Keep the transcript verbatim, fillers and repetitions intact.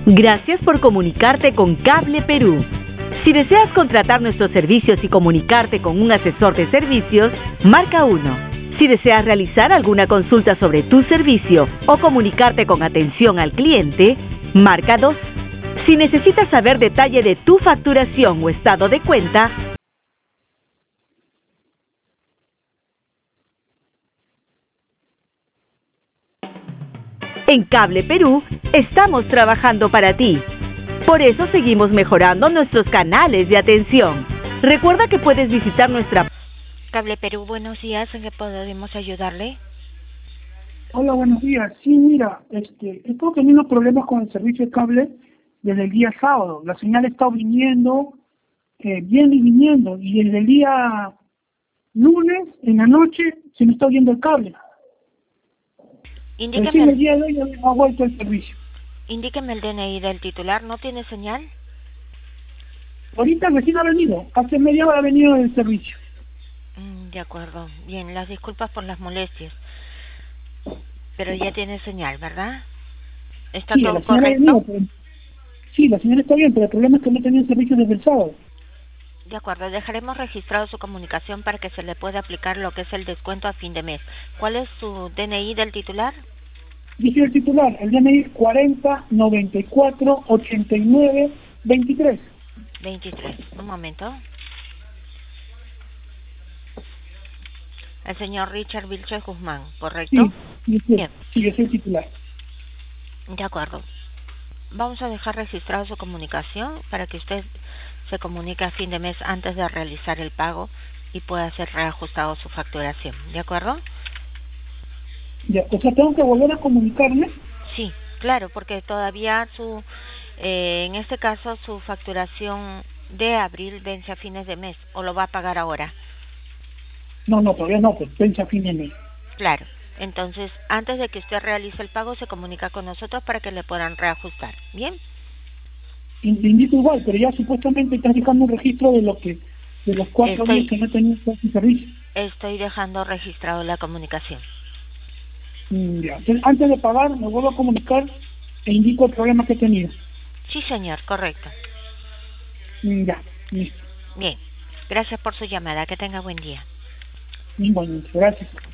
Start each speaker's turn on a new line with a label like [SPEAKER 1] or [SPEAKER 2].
[SPEAKER 1] Gracias por comunicarte con Cable Perú. Si deseas contratar nuestros servicios y comunicarte con un asesor de servicios, marca uno. Si deseas realizar alguna consulta sobre tu servicio o comunicarte con atención al cliente, marca dos. Si necesitas saber detalle de tu facturación o estado de cuenta, en Cable Perú estamos trabajando para ti. Por eso seguimos mejorando nuestros canales de atención. Recuerda que puedes visitar nuestra...
[SPEAKER 2] Cable Perú, buenos días, ¿en qué podemos ayudarle?
[SPEAKER 3] Hola, buenos días. Sí, mira, este, estoy teniendo problemas con el servicio de cable desde el día sábado. La señal está viniendo, eh, viene y viniendo, y desde el día lunes, en la noche, se me está oyendo el cable.
[SPEAKER 2] Indíqueme
[SPEAKER 3] Recién
[SPEAKER 2] el,
[SPEAKER 3] el día de hoy ya ha vuelto el servicio.
[SPEAKER 2] indíqueme el D N I del titular, ¿no tiene señal?
[SPEAKER 3] Ahorita recién ha venido, hace media hora ha venido el servicio.
[SPEAKER 2] Mm, de acuerdo, bien, las disculpas por las molestias. Pero ya tiene señal, ¿verdad? ¿Está
[SPEAKER 3] Sí,
[SPEAKER 2] todo
[SPEAKER 3] la señal ha
[SPEAKER 2] correcto?
[SPEAKER 3] venido, pero... Sí, la señal está bien, pero el problema es que no tenía servicio desde el sábado.
[SPEAKER 2] De acuerdo, dejaremos registrado su comunicación para que se le pueda aplicar lo que es el descuento a fin de mes. ¿Cuál es su D N I del titular?
[SPEAKER 3] Dice el titular, el D N I es cuarenta, noventa y cuatro, ochenta y nueve, veintitrés.
[SPEAKER 2] veintitrés, un momento. El señor Richard Vilches Guzmán, ¿correcto?
[SPEAKER 3] Sí, sí,
[SPEAKER 2] Bien,
[SPEAKER 3] sí, es el titular.
[SPEAKER 2] de acuerdo. Vamos a dejar registrado su comunicación para que usted se comunique a fin de mes antes de realizar el pago y pueda ser reajustado su facturación, ¿de acuerdo?
[SPEAKER 3] Ya, o sea, tengo que volver a comunicarme.
[SPEAKER 2] Sí, claro, porque todavía su, eh, en este caso su facturación de abril vence a fines de mes, o lo va a pagar ahora.
[SPEAKER 3] No, no, todavía no, pues pensa a fin de mes.
[SPEAKER 2] Claro, entonces antes de que usted realice el pago se comunica con nosotros para que le puedan reajustar, ¿bien?
[SPEAKER 3] Y te indico igual, pero ya supuestamente estás dejando un registro de lo que, de los cuatro
[SPEAKER 2] Estoy,
[SPEAKER 3] días que no tenía ese servicio.
[SPEAKER 2] estoy dejando registrado la comunicación.
[SPEAKER 3] Mm, ya. Entonces, antes de pagar, me vuelvo a comunicar e indico el problema que he tenido.
[SPEAKER 2] Sí, señor, correcto.
[SPEAKER 3] Mm, ya, listo.
[SPEAKER 2] Bien, gracias por su llamada, que tenga buen día.
[SPEAKER 3] Igualmente, gracias.